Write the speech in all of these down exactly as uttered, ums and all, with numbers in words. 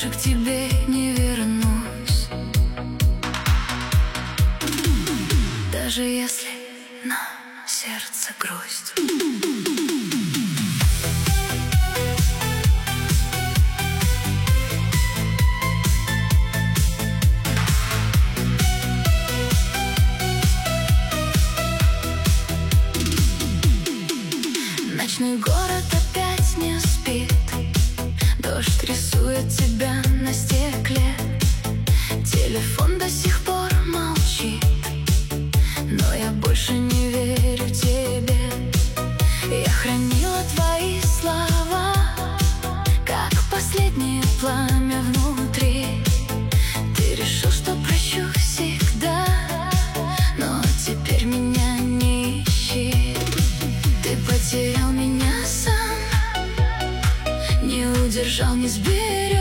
больше к тебе не вернусь. Даже если на сердце грусть. Ночной город опять не спит, дождь рисует тебя на стекле. Телефон до сих пор молчит, но я больше не верю тебе. Я хранила твои слова, как последнее пламя внутри. Ты решил, что прощу всегда, но теперь меня не ищи. Ты потерял меня сам, не удержал, не сберег.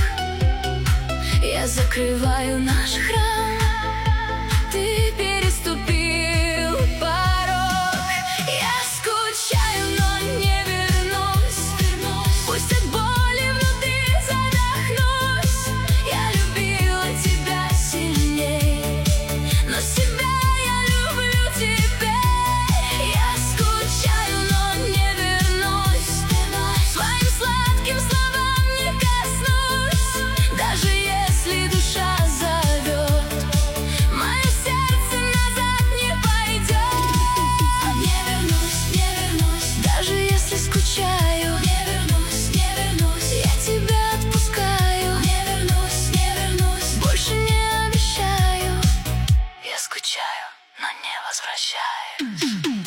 Я закрываю наш храм, ты переступил порог. Я скучаю, но не вернусь. Пусть от боли внутри задохнусь. Я любила тебя сильней, но себя я люблю теперь. Я скучаю, но не вернусь. Своим сладким словам не коснусь. Даже если душа зовет, мое сердце назад не пойдет. Не вернусь, не вернусь. Даже если скучаю, не вернусь, не вернусь. Я тебя отпускаю, не вернусь, не вернусь. Больше не обещаю. Я скучаю, но не возвращаюсь.